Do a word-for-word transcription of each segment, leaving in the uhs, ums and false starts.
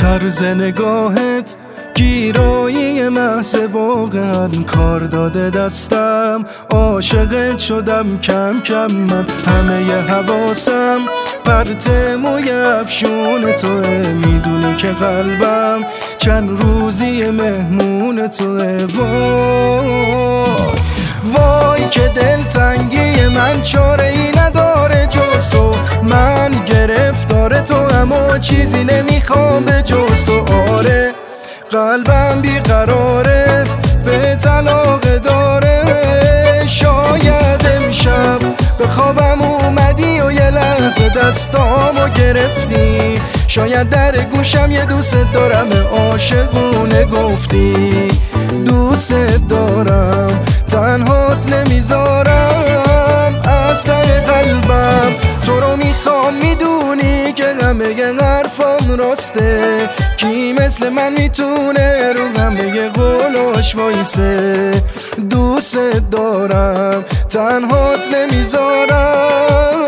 طرز نگاهت گیرایی محض، واقعا کار داده دستم، عاشقت شدم کم کم من. همه ی حواسم پرت موی افشون توه، میدونی که قلبم چند روزی مهمون توه. وای وای که دلتنگی من چاره ای نداره جز تو، من گرفتار تو اما چیزی نمیخوام به جز تو. آره قلبم بیقراره به طلاق داره، شاید امشب به خوابم اومدی و یه لحظه دستامو گرفتی، شاید در گوشم یه دوست دارم عاشقونه گفتی. دوست دارم تنهات نمیذارم، از ته قلبم تو رو میخوام، میدونی که همه ی حرفام راسته، کی مثل من میتونه رو همه ی قولاش وایسه. دوست دارم تنهات نمیذارم.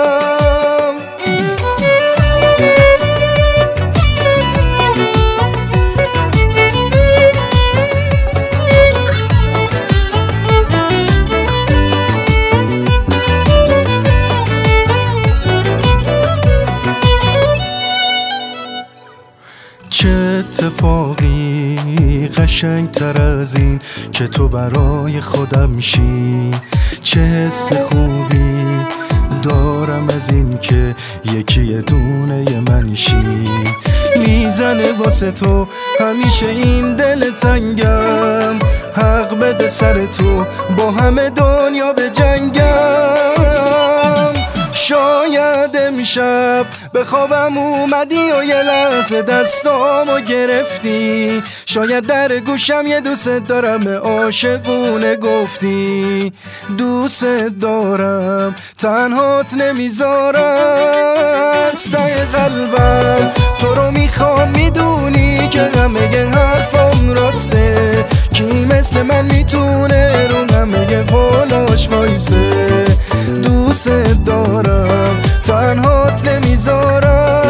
چه اتفاقی قشنگ تر از این که تو برای خودم میشی، چه حس خوبی دارم از این که یکی یه دونه ی منشی. میزنه واسه تو همیشه این دل تنگم، حق بده سر تو با همه دنیا به جنگم. شاید امشب به خوابم اومدی و یه لحظه دستامو گرفتی، شاید در گوشم یه دوست دارم عاشقونه گفتی. دوست دارم تنهات نمیذارم، از ته قلبم تو رو میخوام، میدونی که همه ی حرفام راسته، کی مثل من میتونه رو همه ی قولاش وایسه. دوست دارم تنهات نمیذارم.